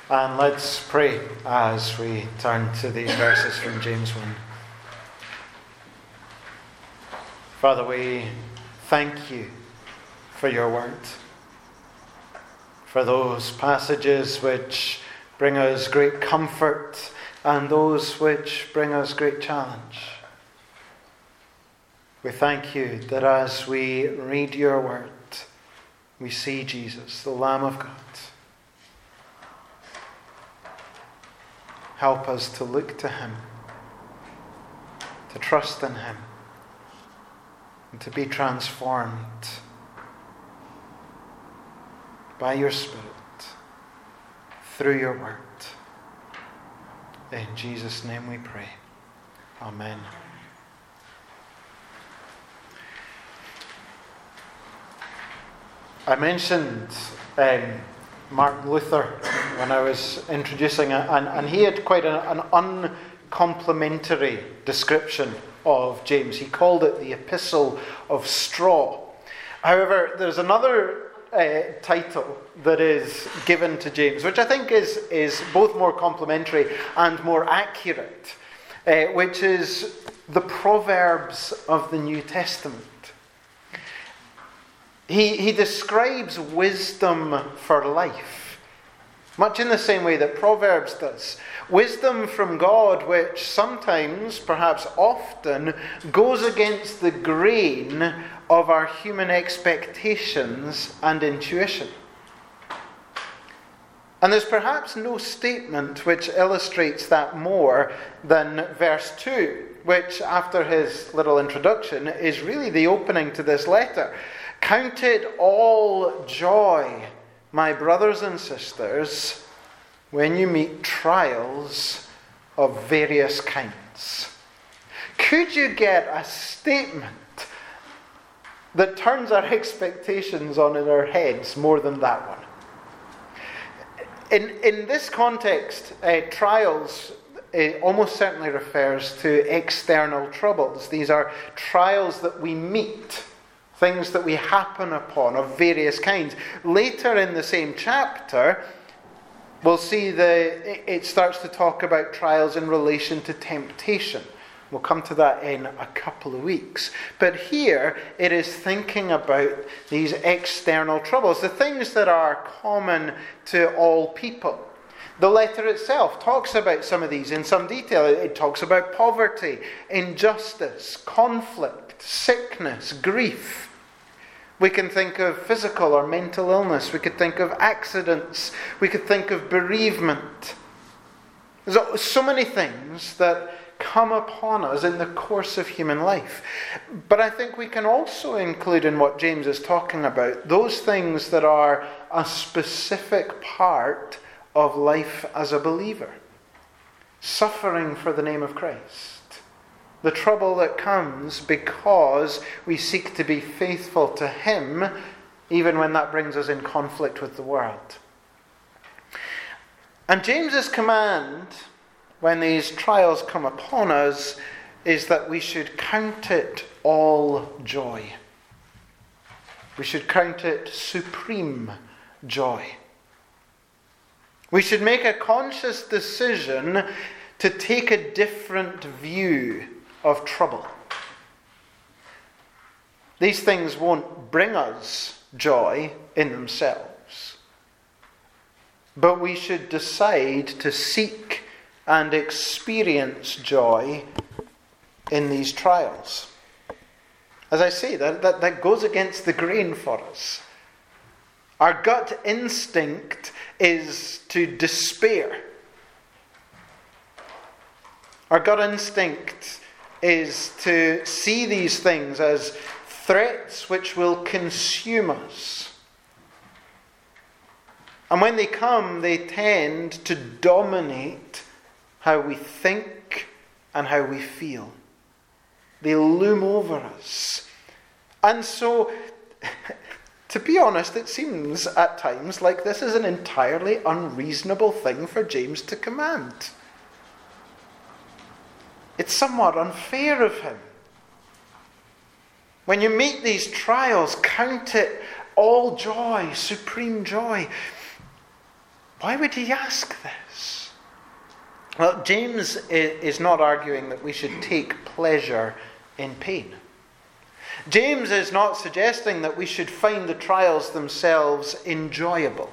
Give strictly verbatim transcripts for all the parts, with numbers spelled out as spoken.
And let's pray as we turn to these verses from James one. Father, we thank you for your word, for those passages which bring us great comfort and those which bring us great challenge. We thank you that as we read your word, we see Jesus, the Lamb of God. Help us to look to him, to trust in him, and to be transformed by your Spirit through your word. In Jesus' name we pray. Amen. I mentioned um, Martin Luther when I was introducing it, and, and he had quite a, an uncomplimentary description of James. He called it the Epistle of Straw. However, there's another uh, title that is given to James, which I think is, is both more complimentary and more accurate, uh, which is the Proverbs of the New Testament. He, he describes wisdom for life, much in the same way that Proverbs does. Wisdom from God, which sometimes, perhaps often, goes against the grain of our human expectations and intuition. And there's perhaps no statement which illustrates that more than verse two, which, after his little introduction, is really the opening to this letter. Count it all joy, my brothers and sisters, when you meet trials of various kinds. Could you get a statement that turns our expectations on in our heads more than that one? In, in this context, uh, trials uh, almost certainly refers to external troubles. These are trials that we meet, things that we happen upon of various kinds. Later in the same chapter, we'll see the it starts to talk about trials in relation to temptation. We'll come to that in a couple of weeks. But here, it is thinking about these external troubles, the things that are common to all people. The letter itself talks about some of these in some detail. It talks about poverty, injustice, conflict, sickness, grief. We can think of physical or mental illness. We could think of accidents. We could think of bereavement. There's so many things that come upon us in the course of human life. But I think we can also include in what James is talking about those things that are a specific part of life as a believer. Suffering for the name of Christ. The trouble that comes because we seek to be faithful to him, even when that brings us in conflict with the world. And James's command, when these trials come upon us, is that we should count it all joy. We should count it supreme joy. We should make a conscious decision to take a different view of trouble. These things won't bring us joy in themselves, but we should decide to seek and experience joy in these trials. As I say, that, that, that goes against the grain for us. Our gut instinct is to despair. Our gut instinct is to see these things as threats which will consume us. And when they come, they tend to dominate how we think and how we feel. They loom over us. And so, to be honest, it seems at times like this is an entirely unreasonable thing for James to command. It's somewhat unfair of him. When you meet these trials, count it all joy, supreme joy. Why would he ask this? Well, James is not arguing that we should take pleasure in pain. James is not suggesting that we should find the trials themselves enjoyable.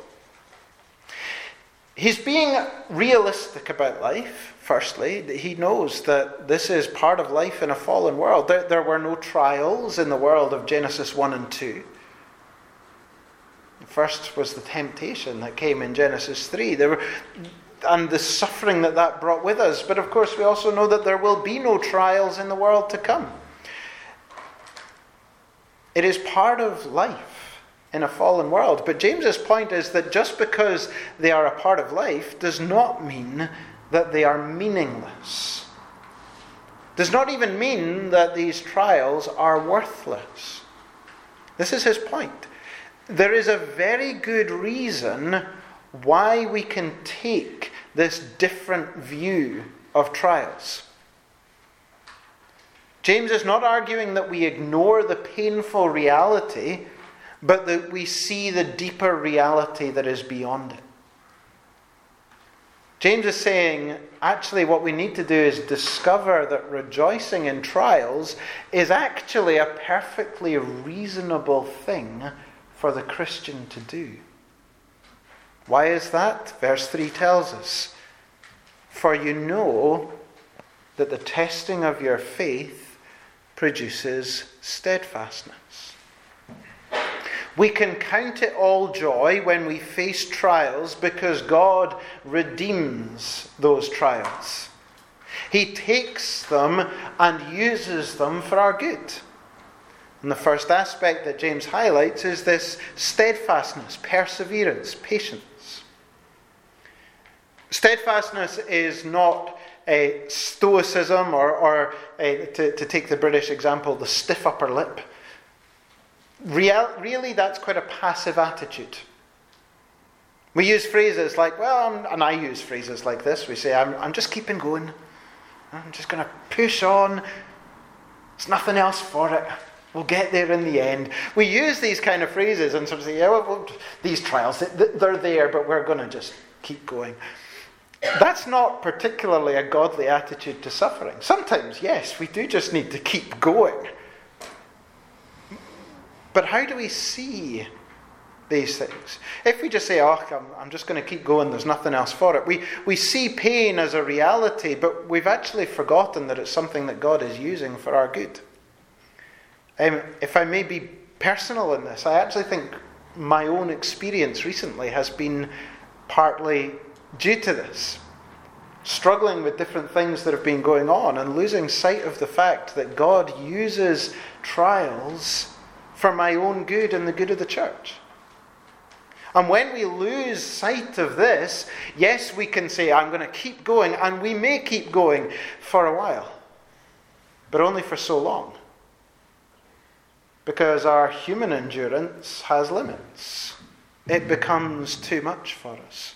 He's being realistic about life, firstly. He knows that this is part of life in a fallen world. There, there were no trials in the world of Genesis one and two. First was the temptation that came in Genesis three. There were, and the suffering that that brought with us. But of course we also know that there will be no trials in the world to come. It is part of life in a fallen world. But James's point is that just because they are a part of life does not mean that they are meaningless. Does not even mean that these trials are worthless. This is his point. There is a very good reason why we can take this different view of trials. James is not arguing that we ignore the painful reality, but that we see the deeper reality that is beyond it. James is saying, actually what we need to do is discover that rejoicing in trials is actually a perfectly reasonable thing for the Christian to do. Why is that? Verse three tells us, "For you know that the testing of your faith produces steadfastness." We can count it all joy when we face trials because God redeems those trials. He takes them and uses them for our good. And the first aspect that James highlights is this steadfastness, perseverance, patience. Steadfastness is not a stoicism or, or a, to, to take the British example, the stiff upper lip. Real, really, that's quite a passive attitude. We use phrases like, well, I'm, and I use phrases like this. We say, I'm, I'm just keeping going. I'm just going to push on. There's nothing else for it. We'll get there in the end. We use these kind of phrases and sort of say, yeah, well, well these trials, they're there, but we're going to just keep going. That's not particularly a godly attitude to suffering. Sometimes, yes, we do just need to keep going. But how do we see these things? If we just say, oh, I'm, I'm just going to keep going, there's nothing else for it. We, we see pain as a reality, but we've actually forgotten that it's something that God is using for our good. Um, if I may be personal in this, I actually think my own experience recently has been partly due to this. Struggling with different things that have been going on and losing sight of the fact that God uses trials for my own good and the good of the church. And when we lose sight of this, yes, we can say, I'm going to keep going, and we may keep going for a while, but only for so long. Because our human endurance has limits. It becomes too much for us.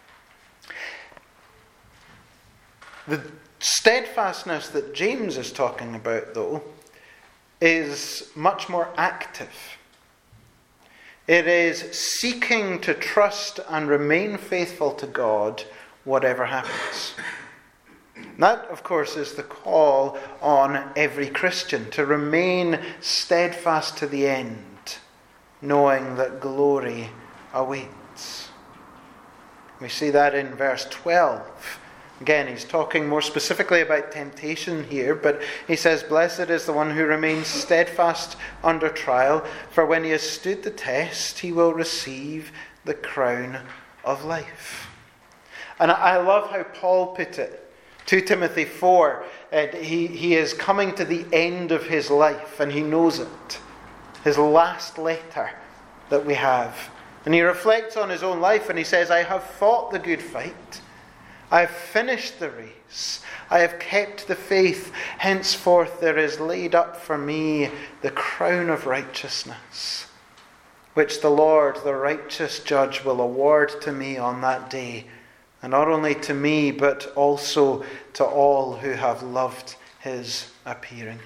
The steadfastness that James is talking about, though, is much more active. It is seeking to trust and remain faithful to God, whatever happens. That, of course, is the call on every Christian, to remain steadfast to the end, knowing that glory awaits. We see that in verse twelve. Again, he's talking more specifically about temptation here, but he says, "Blessed is the one who remains steadfast under trial, for when he has stood the test, he will receive the crown of life." And I love how Paul put it. Second Timothy four, uh, he, he is coming to the end of his life, and he knows it. His last letter that we have. And he reflects on his own life, and he says, "I have fought the good fight. I have finished the race. I have kept the faith. Henceforth there is laid up for me the crown of righteousness, which the Lord, the righteous judge, will award to me on that day. And not only to me, but also to all who have loved his appearing."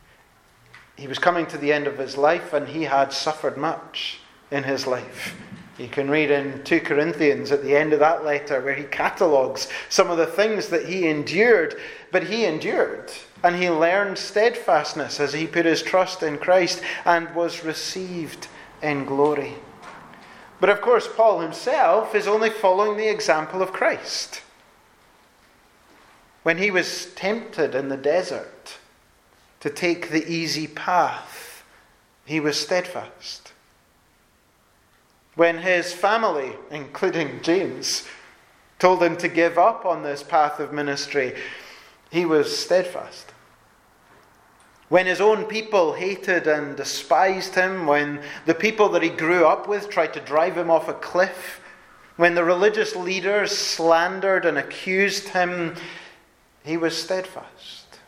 He was coming to the end of his life, and he had suffered much in his life. You can read in Second Corinthians at the end of that letter where he catalogues some of the things that he endured. But he endured, and he learned steadfastness as he put his trust in Christ and was received in glory. But of course, Paul himself is only following the example of Christ. When he was tempted in the desert to take the easy path, he was steadfast. When his family, including James, told him to give up on this path of ministry, he was steadfast. When his own people hated and despised him, when the people that he grew up with tried to drive him off a cliff, when the religious leaders slandered and accused him, he was steadfast.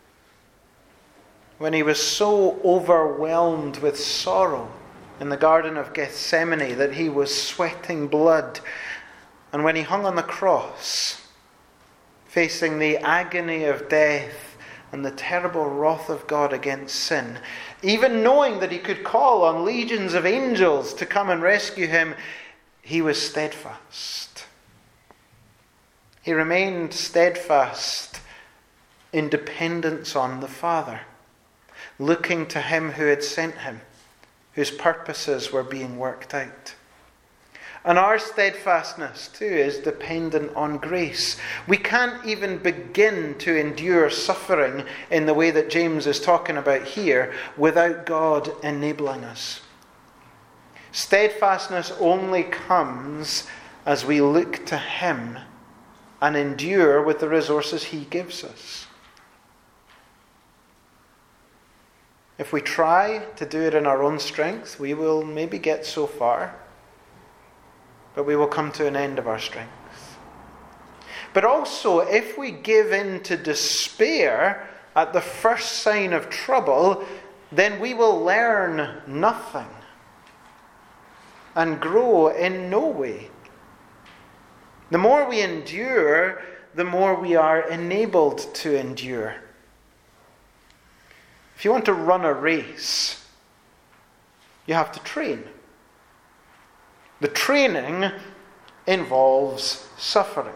When he was so overwhelmed with sorrow in the Garden of Gethsemane that he was sweating blood, and when he hung on the cross, facing the agony of death and the terrible wrath of God against sin, even knowing that he could call on legions of angels to come and rescue him, he was steadfast. He remained steadfast in dependence on the Father, looking to him who had sent him, whose purposes were being worked out. And our steadfastness too is dependent on grace. We can't even begin to endure suffering in the way that James is talking about here without God enabling us. Steadfastness only comes as we look to him and endure with the resources he gives us. If we try to do it in our own strength, we will maybe get so far, but we will come to an end of our strength. But also, if we give in to despair at the first sign of trouble, then we will learn nothing and grow in no way. The more we endure, the more we are enabled to endure. If you want to run a race, you have to train. The training involves suffering.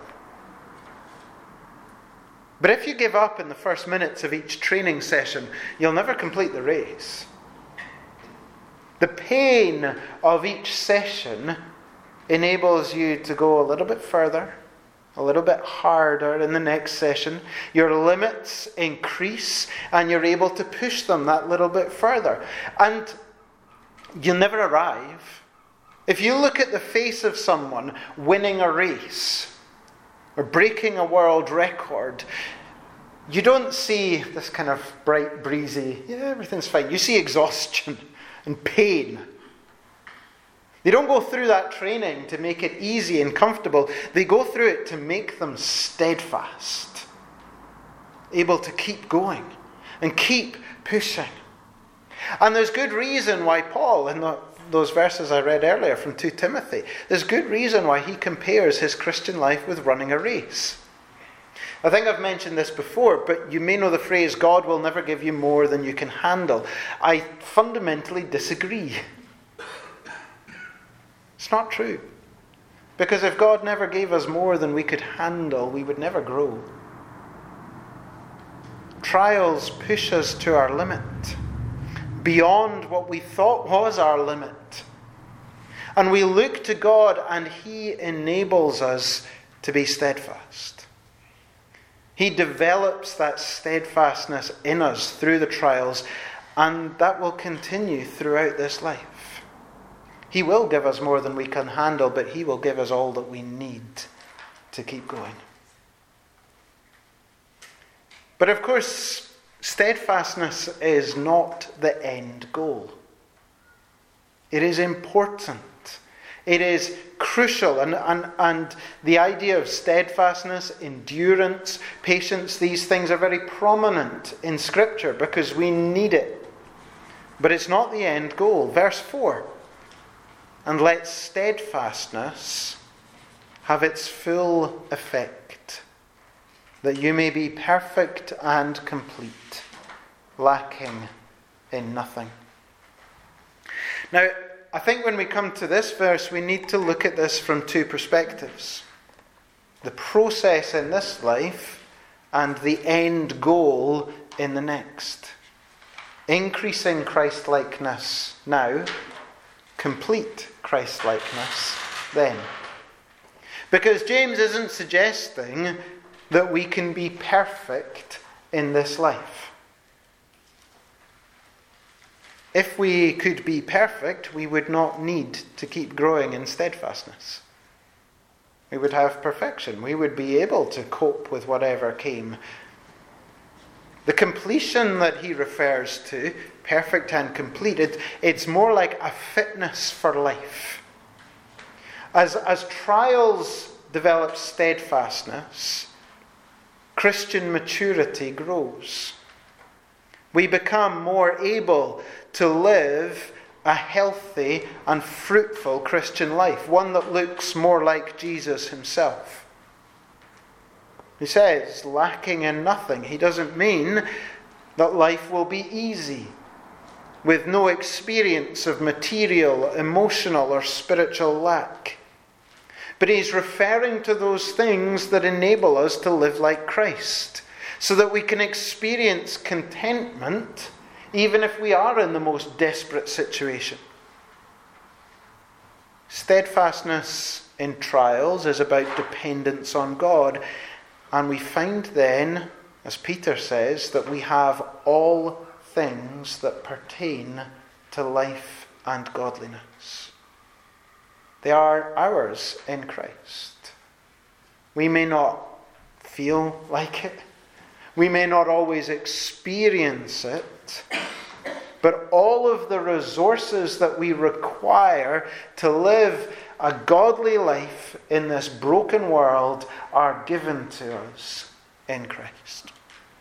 But if you give up in the first minutes of each training session, you'll never complete the race. The pain of each session enables you to go a little bit further, a little bit harder in the next session. Your limits increase and you're able to push them that little bit further. And you'll never arrive. If you look at the face of someone winning a race or breaking a world record, you don't see this kind of bright, breezy, yeah, everything's fine. You see exhaustion and pain. They don't go through that training to make it easy and comfortable. They go through it to make them steadfast, able to keep going and keep pushing. And there's good reason why Paul, in the, those verses I read earlier from Second Timothy, there's good reason why he compares his Christian life with running a race. I think I've mentioned this before, but you may know the phrase, God will never give you more than you can handle. I fundamentally disagree. It's not true. Because if God never gave us more than we could handle, we would never grow. Trials push us to our limit, beyond what we thought was our limit. And we look to God and he enables us to be steadfast. He develops that steadfastness in us through the trials, and that will continue throughout this life. He will give us more than we can handle, but he will give us all that we need to keep going. But of course, steadfastness is not the end goal. It is important. It is crucial. And, and, and the idea of steadfastness, endurance, patience, these things are very prominent in Scripture because we need it. But it's not the end goal. Verse four. And let steadfastness have its full effect, that you may be perfect and complete, lacking in nothing. Now, I think when we come to this verse, we need to look at this from two perspectives. The process in this life and the end goal in the next. Increasing Christ-likeness now, complete Christ-likeness then. Because James isn't suggesting that we can be perfect in this life. If we could be perfect, we would not need to keep growing in steadfastness. We would have perfection. We would be able to cope with whatever came. The completion that he refers to, perfect and complete, it, it's more like a fitness for life. As, as trials develop steadfastness, Christian maturity grows. We become more able to live a healthy and fruitful Christian life, one that looks more like Jesus himself. He says, lacking in nothing. He doesn't mean that life will be easy, with no experience of material, emotional, or spiritual lack. But he's referring to those things that enable us to live like Christ, so that we can experience contentment even if we are in the most desperate situation. Steadfastness in trials is about dependence on God. And we find then, as Peter says, that we have all things that pertain to life and godliness. They are ours in Christ. We may not feel like it. We may not always experience it. But all of the resources that we require to live a godly life in this broken world are given to us in Christ.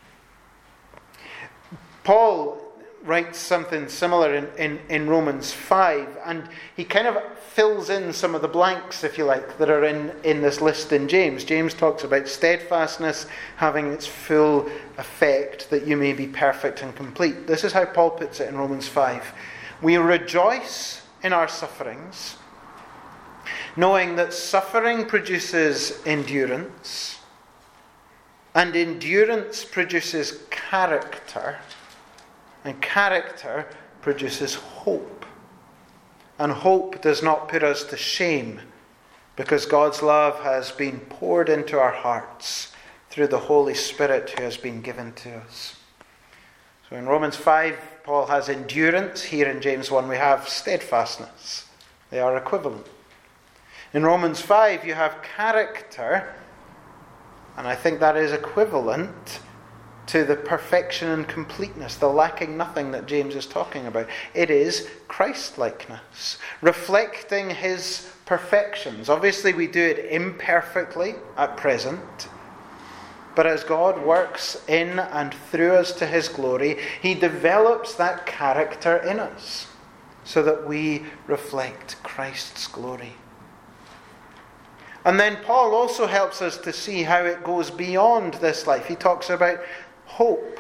Paul writes something similar in, in, in Romans five, and he kind of fills in some of the blanks, if you like, that are in, in this list in James. James talks about steadfastness having its full effect, that you may be perfect and complete. This is how Paul puts it in Romans five. We rejoice in our sufferings, knowing that suffering produces endurance, and endurance produces character, and character produces hope. And hope does not put us to shame, because God's love has been poured into our hearts through the Holy Spirit who has been given to us. So in Romans five, Paul has endurance. Here in James one, we have steadfastness. They are equivalent. In Romans five, you have character, and I think that is equivalent to the perfection and completeness, the lacking nothing that James is talking about. It is Christ-likeness, reflecting his perfections. Obviously, we do it imperfectly at present, but as God works in and through us to his glory, he develops that character in us so that we reflect Christ's glory. And then Paul also helps us to see how it goes beyond this life. He talks about hope.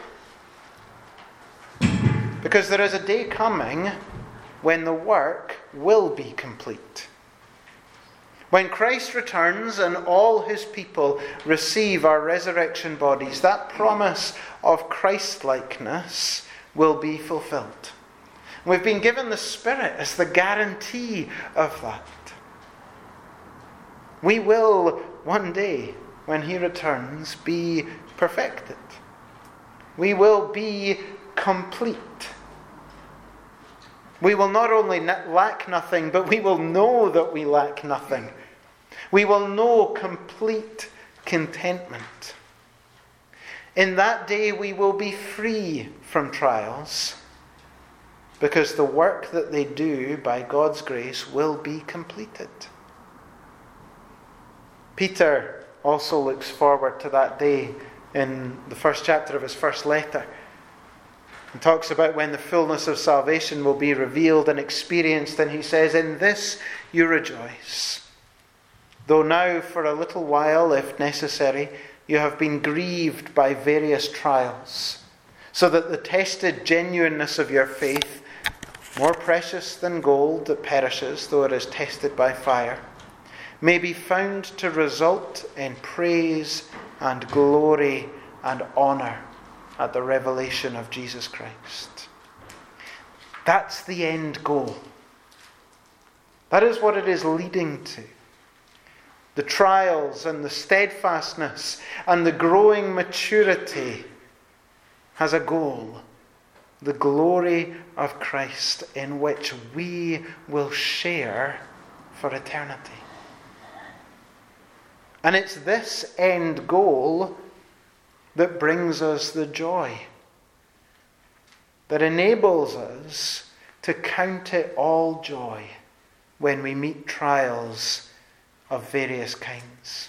Because there is a day coming when the work will be complete. When Christ returns and all his people receive our resurrection bodies, that promise of Christ-likeness will be fulfilled. We've been given the Spirit as the guarantee of that. We will one day, when he returns, be perfected. We will be complete. We will not only lack nothing, but we will know that we lack nothing. We will know complete contentment. In that day, we will be free from trials, because the work that they do by God's grace will be completed. Peter also looks forward to that day in the first chapter of his first letter. He talks about when the fullness of salvation will be revealed and experienced, and he says, "In this you rejoice, though now for a little while, if necessary, you have been grieved by various trials, so that the tested genuineness of your faith, more precious than gold that perishes, though it is tested by fire, may be found to result in praise and glory and honour at the revelation of Jesus Christ. That's the end goal. That is what it is leading to. The trials and the steadfastness and the growing maturity has a goal. The glory of Christ, in which we will share for eternity. And it's this end goal that brings us the joy, that enables us to count it all joy when we meet trials of various kinds.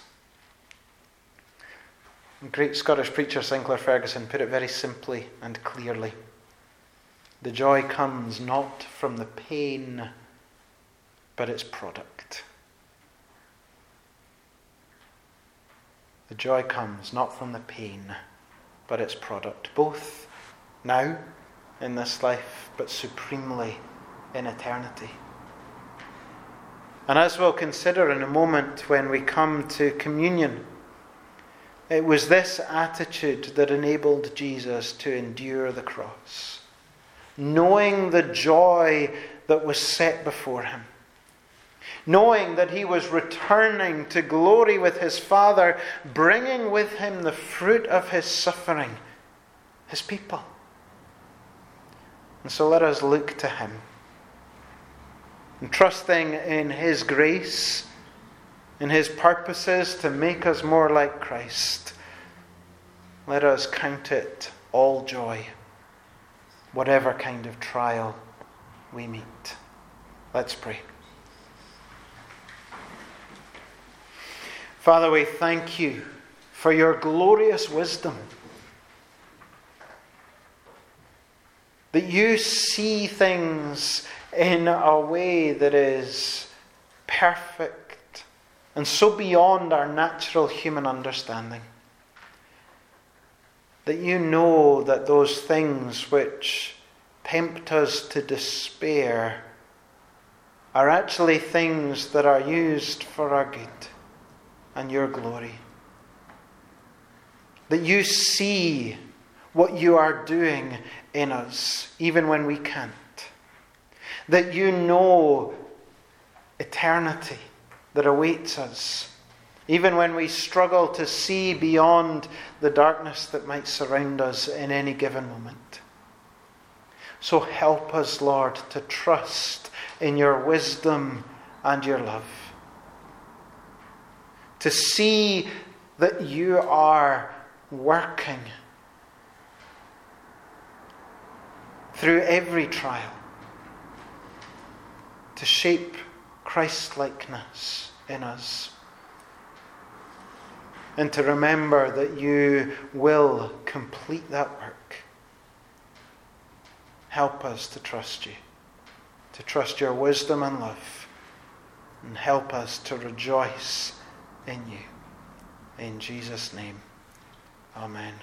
The great Scottish preacher Sinclair Ferguson put it very simply and clearly. The joy comes not from the pain, but its product. The joy comes not from the pain, but its product, both now in this life, but supremely in eternity. And as we'll consider in a moment when we come to communion, it was this attitude that enabled Jesus to endure the cross, knowing the joy that was set before him, knowing that he was returning to glory with his Father, bringing with him the fruit of his suffering, his people. And so let us look to him, and trusting in his grace, in his purposes to make us more like Christ, let us count it all joy, whatever kind of trial we meet. Let's pray. Father, we thank you for your glorious wisdom, that you see things in a way that is perfect and so beyond our natural human understanding. That you know that those things which tempt us to despair are actually things that are used for our good and your glory. That you see what you are doing in us, even when we can't. That you know eternity that awaits us, even when we struggle to see beyond the darkness that might surround us in any given moment. So help us, Lord, to trust in your wisdom and your love. To see that you are working through every trial to shape Christ-likeness in us. And to remember that you will complete that work. Help us to trust you, to trust your wisdom and love, and help us to rejoice in you. In Jesus' name, amen.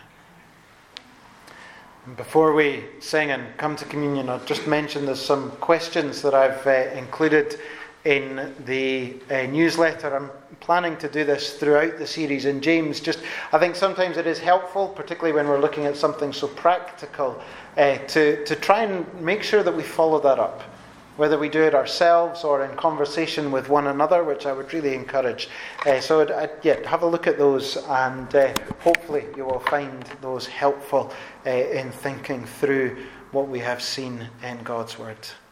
And before we sing and come to communion, I'll just mention there's some questions that I've uh, included in the uh, newsletter. I'm planning to do this throughout the series. And James, just I think sometimes it is helpful, particularly when we're looking at something so practical, uh, to, to try and make sure that we follow that up. Whether we do it ourselves or in conversation with one another, which I would really encourage. Uh, so I'd, I'd, yeah, have a look at those, and uh, hopefully you will find those helpful uh, in thinking through what we have seen in God's Word.